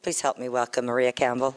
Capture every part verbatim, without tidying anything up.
Please help me welcome Maria Campbell.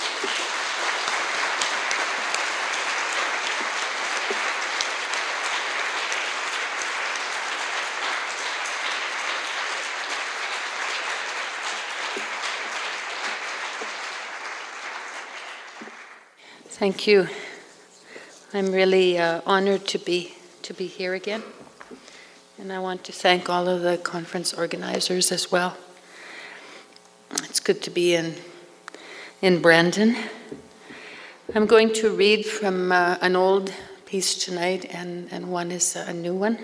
Thank you. I'm really uh, honored to be to be here again, and I want to thank all of the conference organizers as well. It's good to be in in Brandon. I'm going to read from uh, an old piece tonight, and and one is a new one.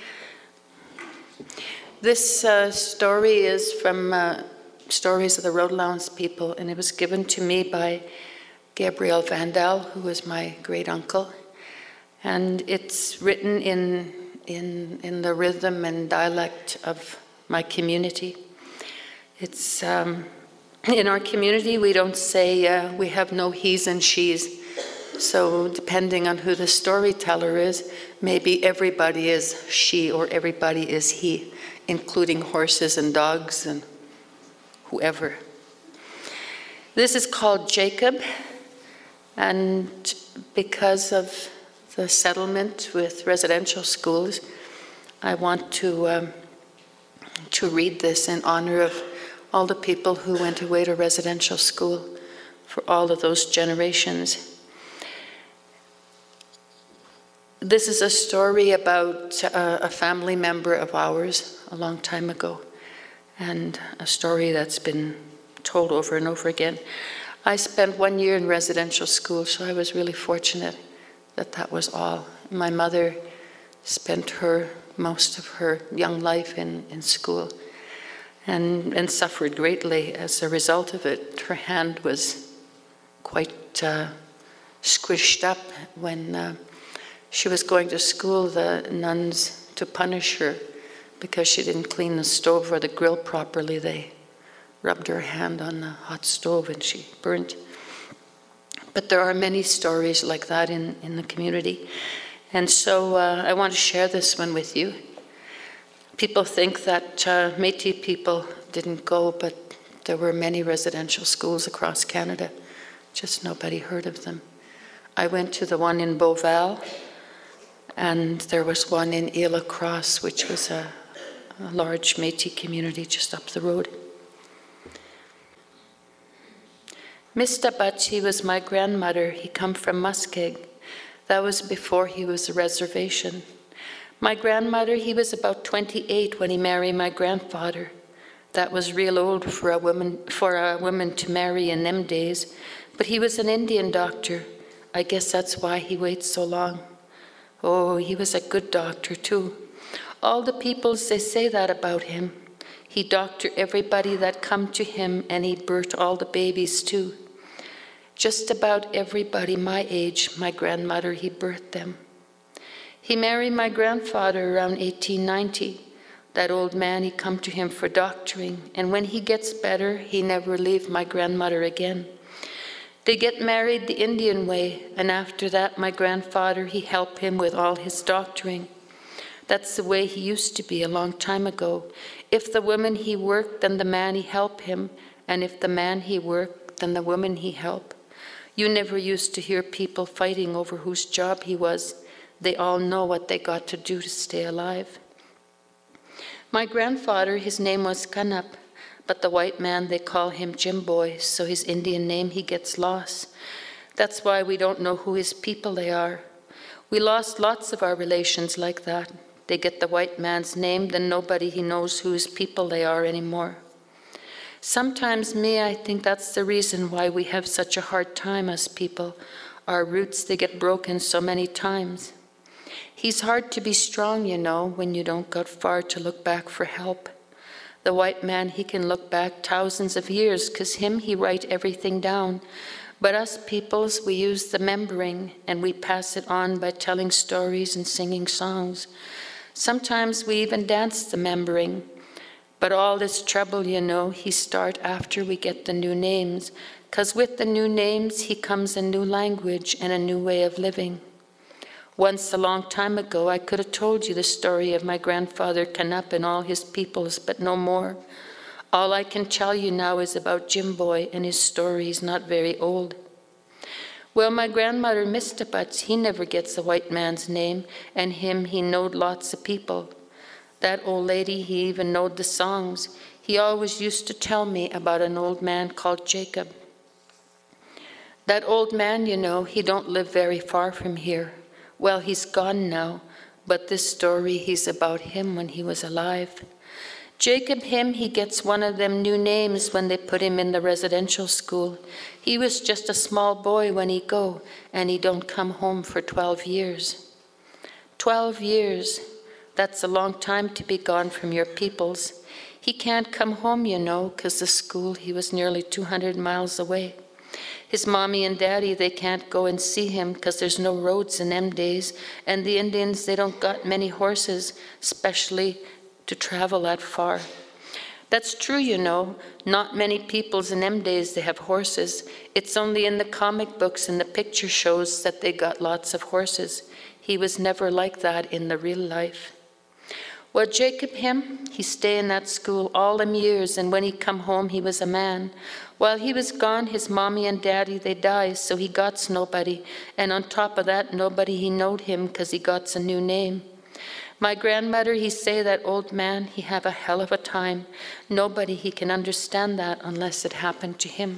This uh, story is from uh, Stories of the Rotelowns people, and it was given to me by Gabriel Vandal, who was my great uncle, and it's written in in in the rhythm and dialect of my community. It's um, in our community we don't say uh, we have no he's and she's. So depending on who the storyteller is, maybe everybody is she or everybody is he, including horses and dogs and whoever. This is called Jacob. And because of the settlement with residential schools, I want to um, to read this in honor of all the people who went away to residential school for all of those generations. This is a story about uh, a family member of ours a long time ago, and a story that's been told over and over again. I spent one year in residential school, so I was really fortunate that that was all. My mother spent her most of her young life in, in school and, and suffered greatly as a result of it. Her hand was quite uh, squished up when uh, she was going to school. The nuns, to punish her because she didn't clean the stove or the grill properly, they rubbed her hand on the hot stove and she burnt. But there are many stories like that in, in the community. And so uh, I want to share this one with you. People think that uh, Métis people didn't go, but there were many residential schools across Canada. Just nobody heard of them. I went to the one in Beauval, and there was one in Île Cross, which was a, a large Métis community just up the road. Mister Butchie was my grandmother. He come from Muskeg. That was before he was a reservation. My grandmother, he was about twenty-eight when he married my grandfather. That was real old for a woman for a woman to marry in them days. But he was an Indian doctor. I guess that's why he waited so long. Oh, he was a good doctor too. All the peoples, they say that about him. He doctored everybody that come to him, and he birthed all the babies too. Just about everybody my age, my grandmother, he birthed them. He married my grandfather around eighteen ninety. That old man, he come to him for doctoring, and when he gets better, he never leave my grandmother again. They get married the Indian way, and after that, my grandfather, he helped him with all his doctoring. That's the way he used to be a long time ago. If the woman he worked, then the man he helped him, and if the man he worked, then the woman he helped. You never used to hear people fighting over whose job he was. They all know what they got to do to stay alive. My grandfather, his name was Kanup, but the white man, they call him Jim Boy, so his Indian name, he gets lost. That's why we don't know who his people they are. We lost lots of our relations like that. They get the white man's name, then nobody he knows whose people they are anymore. Sometimes, me, I think that's the reason why we have such a hard time as people. Our roots, they get broken so many times. He's hard to be strong, you know, when you don't go far to look back for help. The white man, he can look back thousands of years, 'cause him, he write everything down. But us peoples, we use the membering, and we pass it on by telling stories and singing songs. Sometimes we even dance the membering. But all this trouble, you know, he start after we get the new names, 'cause with the new names, he comes a new language and a new way of living. Once, a long time ago, I could have told you the story of my grandfather Kanup and all his peoples, but no more. All I can tell you now is about Jim Boy, and his story is not very old. Well, my grandmother, Mister Butts, he never gets a white man's name, and him, he knowed lots of people. That old lady, he even knowed the songs. He always used to tell me about an old man called Jacob. That old man, you know, he don't live very far from here. Well, he's gone now, but this story, he's about him when he was alive. Jacob, him, he gets one of them new names when they put him in the residential school. He was just a small boy when he go, and he don't come home for twelve years. Twelve years, that's a long time to be gone from your peoples. He can't come home, you know, 'cause the school, he was nearly two hundred miles away. His mommy and daddy, they can't go and see him 'cause there's no roads in them days, and the Indians, they don't got many horses, especially to travel that far. That's true, you know. Not many peoples in them days, they have horses. It's only in the comic books and the picture shows that they got lots of horses. He was never like that in the real life. Well, Jacob, him, he stay in that school all them years, and when he come home, he was a man. While he was gone, his mommy and daddy, they died, so he gots nobody. And on top of that, nobody he knowed him 'cause he gots a new name. My grandmother, he say that old man, he have a hell of a time. Nobody, he can understand that unless it happened to him.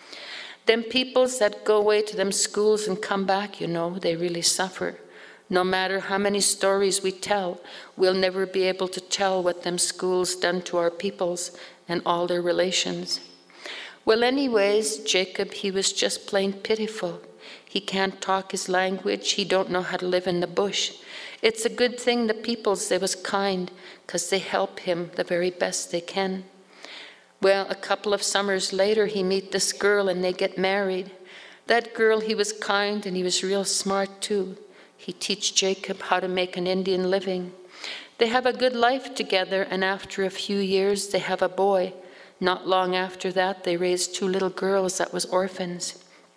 Them peoples that go away to them schools and come back, you know, they really suffer. No matter how many stories we tell, we'll never be able to tell what them schools done to our peoples and all their relations. Well, anyways, Jacob, he was just plain pitiful. He can't talk his language. He don't know how to live in the bush. It's a good thing the peoples, they was kind, 'cause they help him the very best they can. Well, a couple of summers later, he meet this girl and they get married. That girl, he was kind and he was real smart too. He teach Jacob how to make an Indian living. They have a good life together, and after a few years, they have a boy. Not long after that, they raised two little girls that was orphans.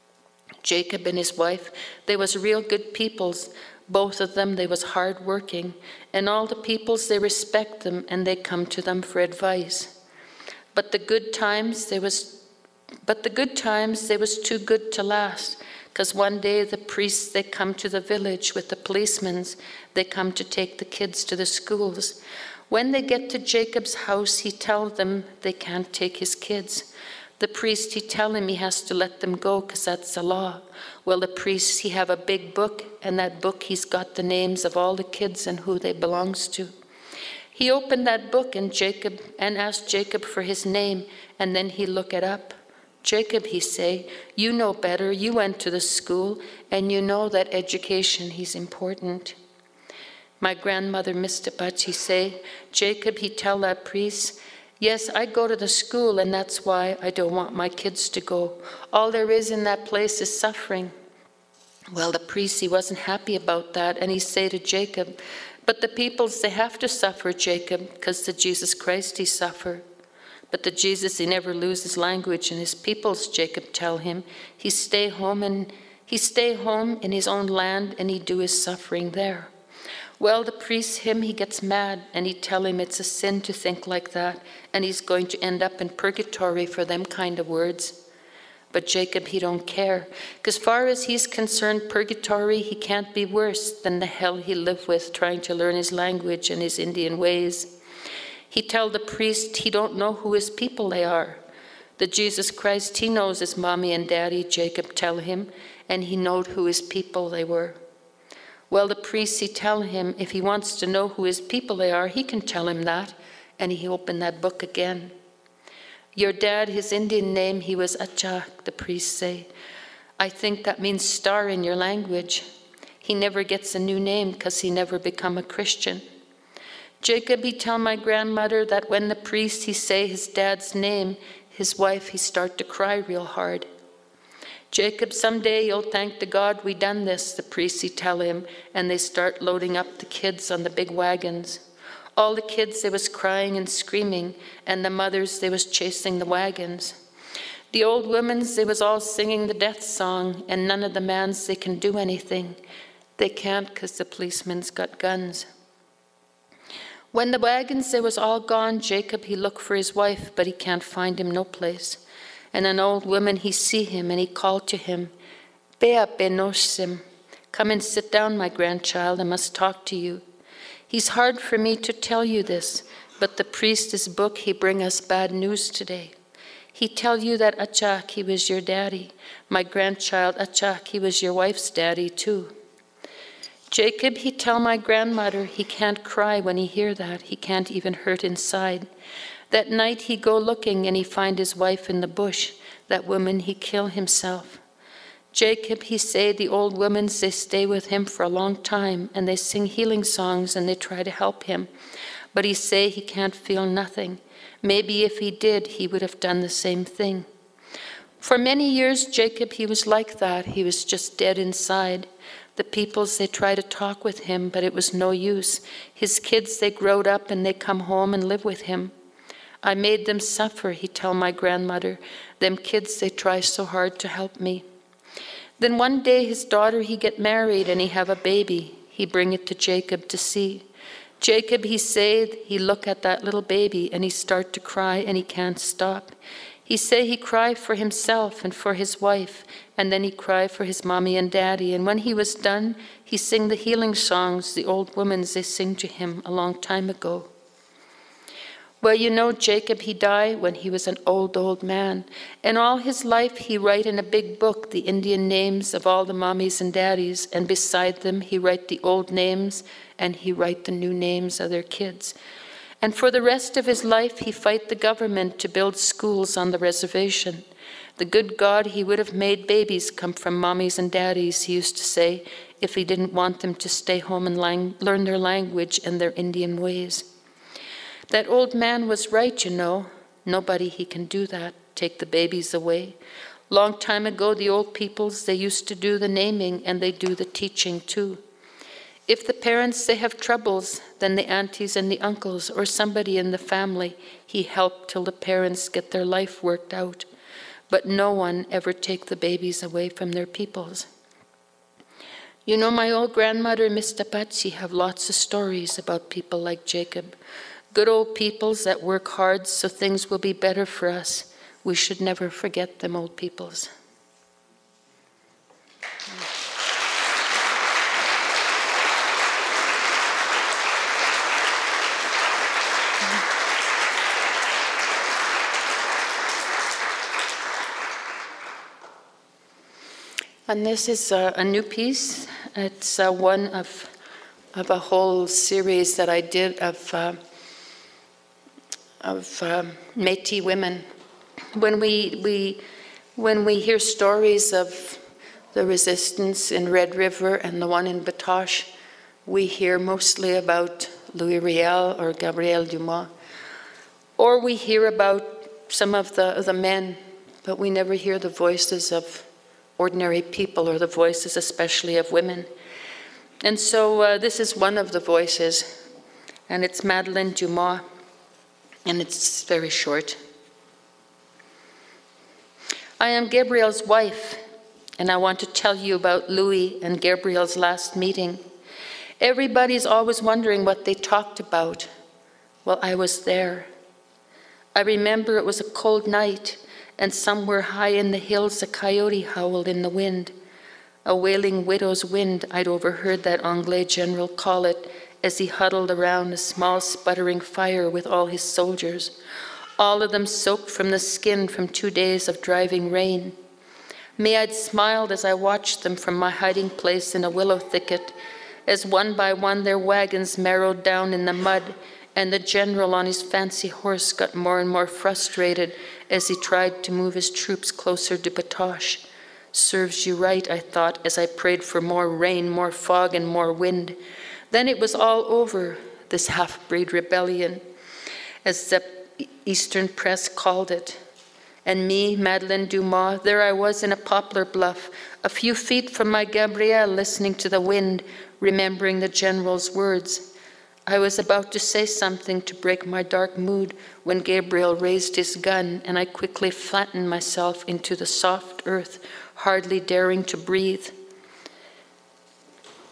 Jacob and his wife, they was real good peoples. Both of them, they was hard working, and all the peoples, they respect them and they come to them for advice. But the good times, they was, but the good times, they was too good to last, 'cause one day the priests, they come to the village with the policemen. They come to take the kids to the schools. When they get to Jacob's house, he tells them they can't take his kids. The priest, he tell him he has to let them go because that's the law. Well, the priest, he have a big book, and that book, he's got the names of all the kids and who they belongs to. He opened that book and Jacob and asked Jacob for his name, and then he look it up. Jacob, he say, you know better, you went to the school, and you know that education is important. My grandmother, Mister Butch, he say, Jacob, he tell that priest, yes, I go to the school, and that's why I don't want my kids to go. All there is in that place is suffering. Well, the priest, he wasn't happy about that, and he say to Jacob, but the peoples, they have to suffer, Jacob, because the Jesus Christ, he suffer. But the Jesus, he never lose his language and his peoples, Jacob tell him. He stay home, and he stay home in his own land, and he do his suffering there. Well, the priest, him, he gets mad, and he tell him it's a sin to think like that, and he's going to end up in purgatory for them kind of words. But Jacob, he don't care, because far as he's concerned, purgatory, he can't be worse than the hell he lived with trying to learn his language and his Indian ways. He tell the priest he don't know who his people they are. The Jesus Christ, he knows his mommy and daddy, Jacob tell him, and he knowed who his people they were. Well, the priest, he tell him if he wants to know who his people they are, he can tell him that, and he opened that book again. Your dad, his Indian name, he was Achak, the priest say. I think that means star in your language. He never gets a new name because he never become a Christian. Jacob, he tell my grandmother that when the priest, he say his dad's name, his wife, he start to cry real hard. Jacob, someday you'll thank the God we done this, the priest, he tell him, and they start loading up the kids on the big wagons. All the kids, they was crying and screaming, and the mothers, they was chasing the wagons. The old women's, they was all singing the death song, and none of the mans, they can do anything. They can't because the policemen's got guns. When the wagons, they was all gone, Jacob, he look for his wife, but he can't find him no place. And an old woman, he see him, and he called to him, Bea benosim, come and sit down, my grandchild, I must talk to you. He's hard for me to tell you this, but the priest's book, he bring us bad news today. He tell you that Achak, he was your daddy. My grandchild, Achak, he was your wife's daddy too. Jacob, he tell my grandmother he can't cry when he hear that. He can't even hurt inside. That night he go looking and he find his wife in the bush. That woman, he kill himself. Jacob, he say the old women, they stay with him for a long time and they sing healing songs and they try to help him. But he say he can't feel nothing. Maybe if he did, he would have done the same thing. For many years, Jacob, he was like that. He was just dead inside. The peoples, they try to talk with him, but it was no use. His kids, they growed up and they come home and live with him. I made them suffer, he tell my grandmother. Them kids, they try so hard to help me. Then one day his daughter, he get married and he have a baby. He bring it to Jacob to see. Jacob, he say, he look at that little baby and he start to cry and he can't stop. He say he cry for himself and for his wife, and then he cry for his mommy and daddy. And when he was done, he sing the healing songs the old women, they sing to him a long time ago. Well, you know, Jacob, he died when he was an old, old man. And all his life, he write in a big book the Indian names of all the mommies and daddies, and beside them, he write the old names, and he write the new names of their kids. And for the rest of his life, he fight the government to build schools on the reservation. The good God, he would have made babies come from mommies and daddies, he used to say, if he didn't want them to stay home and lang- learn their language and their Indian ways. That old man was right, you know. Nobody he can do that, take the babies away. Long time ago, the old peoples, they used to do the naming and they do the teaching too. If the parents, they have troubles, then the aunties and the uncles or somebody in the family, he helped till the parents get their life worked out. But no one ever take the babies away from their peoples. You know, my old grandmother, Miss Tapachi, have lots of stories about people like Jacob. Good old peoples that work hard so things will be better for us. We should never forget them old peoples. And this is a, a new piece. It's uh, one of, of a whole series that I did of, uh, of um, Métis women. When we, we, when we hear stories of the resistance in Red River and the one in Batoche, we hear mostly about Louis Riel or Gabriel Dumas, or we hear about some of the, the men, but we never hear the voices of ordinary people or the voices especially of women. And so uh, this is one of the voices, and it's Madeleine Dumas, and it's very short. I am Gabriel's wife, and I want to tell you about Louis and Gabriel's last meeting. Everybody's always wondering what they talked about. Well, I was there. I remember it was a cold night, and somewhere high in the hills a coyote howled in the wind. A wailing widow's wind, I'd overheard that Anglais general call it as he huddled around a small sputtering fire with all his soldiers, all of them soaked from the skin from two days of driving rain. May I'd smiled as I watched them from my hiding place in a willow thicket, as one by one their wagons marrowed down in the mud, and the general on his fancy horse got more and more frustrated as he tried to move his troops closer to Batoche. Serves you right, I thought, as I prayed for more rain, more fog, and more wind. Then it was all over, this half-breed rebellion, as the Eastern press called it. And me, Madeleine Dumas, there I was in a poplar bluff, a few feet from my Gabrielle, listening to the wind, remembering the general's words. I was about to say something to break my dark mood when Gabriel raised his gun, and I quickly flattened myself into the soft earth, hardly daring to breathe.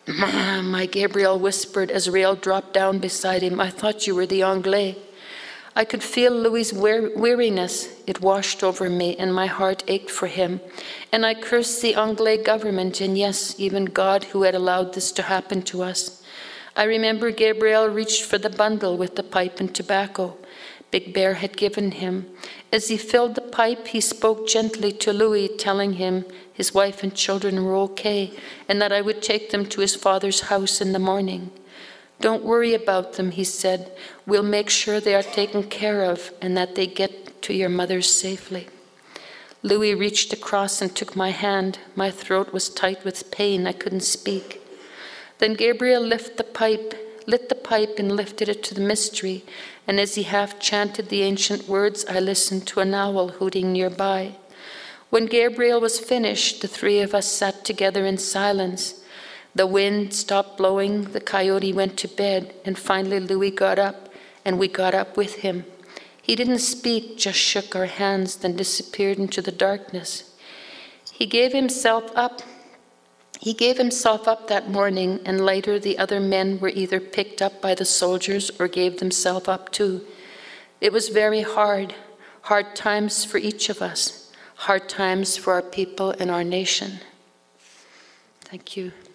My Gabriel whispered as Rael dropped down beside him. I thought you were the Anglais. I could feel Louis's weariness. It washed over me, and my heart ached for him. And I cursed the Anglais government, and yes, even God who had allowed this to happen to us. I remember Gabriel reached for the bundle with the pipe and tobacco Big Bear had given him. As he filled the pipe, he spoke gently to Louis, telling him his wife and children were okay, and that I would take them to his father's house in the morning. Don't worry about them, he said. We'll make sure they are taken care of and that they get to your mother's safely. Louis reached across and took my hand. My throat was tight with pain. I couldn't speak. Then Gabriel lifted the pipe, lit the pipe and lifted it to the mystery, and as he half chanted the ancient words, I listened to an owl hooting nearby. When Gabriel was finished, the three of us sat together in silence. The wind stopped blowing, the coyote went to bed, and finally Louis got up, and we got up with him. He didn't speak, just shook our hands, then disappeared into the darkness. He gave himself up. He gave himself up that morning, and later the other men were either picked up by the soldiers or gave themselves up too. It was very hard, hard times for each of us, hard times for our people and our nation. Thank you.